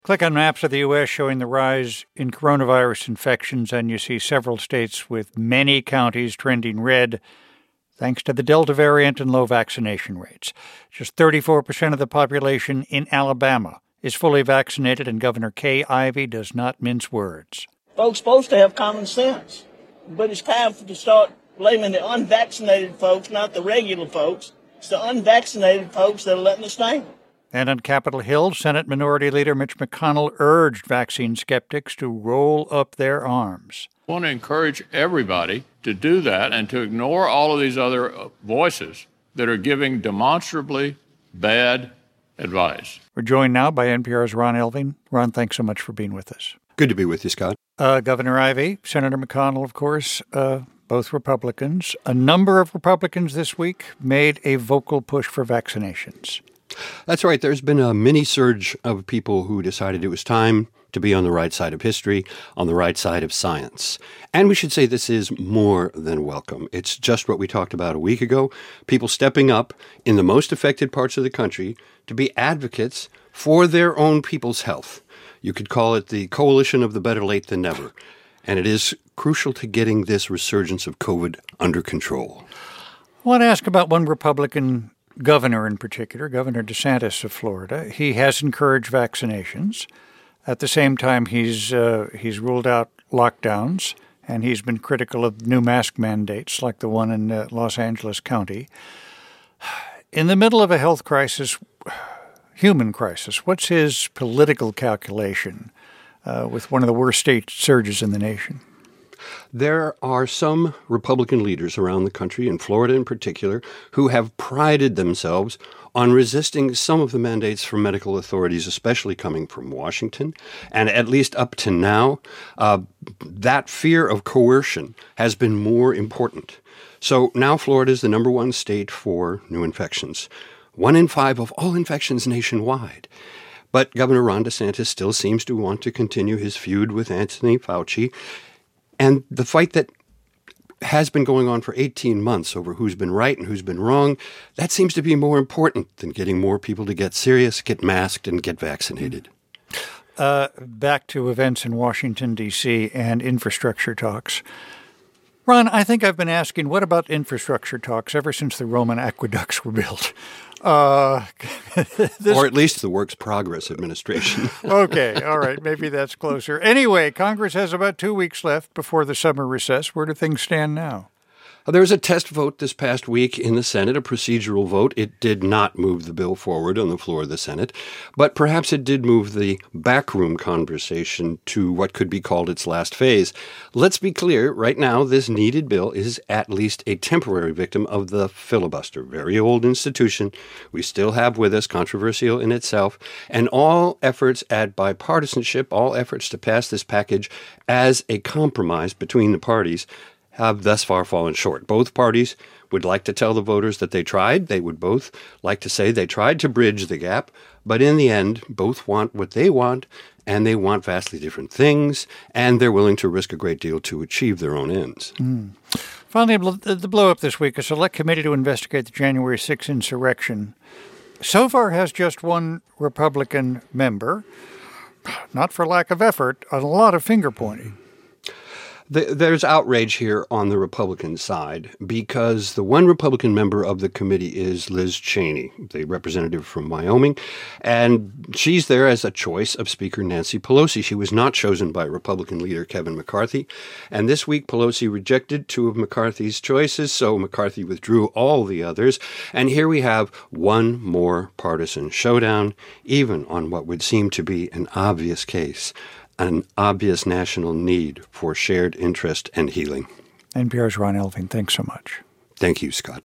Click on maps of the U.S. showing the rise in coronavirus infections, and you see several states with many counties trending red thanks to the Delta variant and low vaccination rates. Just 34% of the population in Alabama is fully vaccinated, and Governor Kay Ivey does not mince words. Folks supposed to have common sense, but it's time to start blaming the unvaccinated folks, not the regular folks. It's the unvaccinated folks that are letting us down. And on Capitol Hill, Senate Minority Leader Mitch McConnell urged vaccine skeptics to roll up their arms. I want to encourage everybody to do that and to ignore all of these other voices that are giving demonstrably bad advice. We're joined now by NPR's Ron Elving. Ron, thanks so much for being with us. Good to be with you, Scott. Governor Ivey, Senator McConnell, of course, both Republicans. A number of Republicans this week made a vocal push for vaccinations. That's right. There's been a mini surge of people who decided it was time to be on the right side of history, on the right side of science. And we should say this is more than welcome. It's just what we talked about a week ago, people stepping up in the most affected parts of the country to be advocates for their own people's health. You could call it the coalition of the better late than never. And it is crucial to getting this resurgence of COVID under control. I want to ask about one Republican governor in particular, Governor DeSantis of Florida. He has encouraged vaccinations. At the same time, he's ruled out lockdowns, and he's been critical of new mask mandates like the one in Los Angeles County. In the middle of a health crisis, human crisis, what's his political calculation with one of the worst state surges in the nation? There are some Republican leaders around the country, in Florida in particular, who have prided themselves on resisting some of the mandates from medical authorities, especially coming from Washington. And at least up to now, that fear of coercion has been more important. So now Florida is the number one state for new infections. 1 in 5 of all infections nationwide. But Governor Ron DeSantis still seems to want to continue his feud with Anthony Fauci. And the fight that has been going on for 18 months over who's been right and who's been wrong, that seems to be more important than getting more people to get serious, get masked, and get vaccinated. Back to events in Washington, D.C. and infrastructure talks. Ron, I think I've been asking, what about infrastructure talks ever since the Roman aqueducts were built? Or at least the Works Progress Administration. Okay, all right, maybe that's closer. Anyway, Congress has about 2 weeks left before the summer recess. Where do things stand now? There was a test vote this past week in the Senate, a procedural vote. It did not move the bill forward on the floor of the Senate, but perhaps it did move the backroom conversation to what could be called its last phase. Let's be clear, right now, this needed bill is at least a temporary victim of the filibuster, very old institution we still have with us, controversial in itself, and all efforts at bipartisanship, all efforts to pass this package as a compromise between the parties have thus far fallen short. Both parties would like to tell the voters that they tried. They would both like to say they tried to bridge the gap. But in the end, both want what they want, and they want vastly different things, and they're willing to risk a great deal to achieve their own ends. Finally, the blow-up this week, a select committee to investigate the January 6th insurrection so far has just one Republican member, not for lack of effort, a lot of finger-pointing. There's outrage here on the Republican side because the one Republican member of the committee is Liz Cheney, the representative from Wyoming, and she's there as a choice of Speaker Nancy Pelosi. She was not chosen by Republican leader Kevin McCarthy, and this week Pelosi rejected 2 of McCarthy's choices, so McCarthy withdrew all the others, and here we have one more partisan showdown, even on what would seem to be an obvious case. An obvious national need for shared interest and healing. NPR's Ron Elving, thanks so much. Thank you, Scott.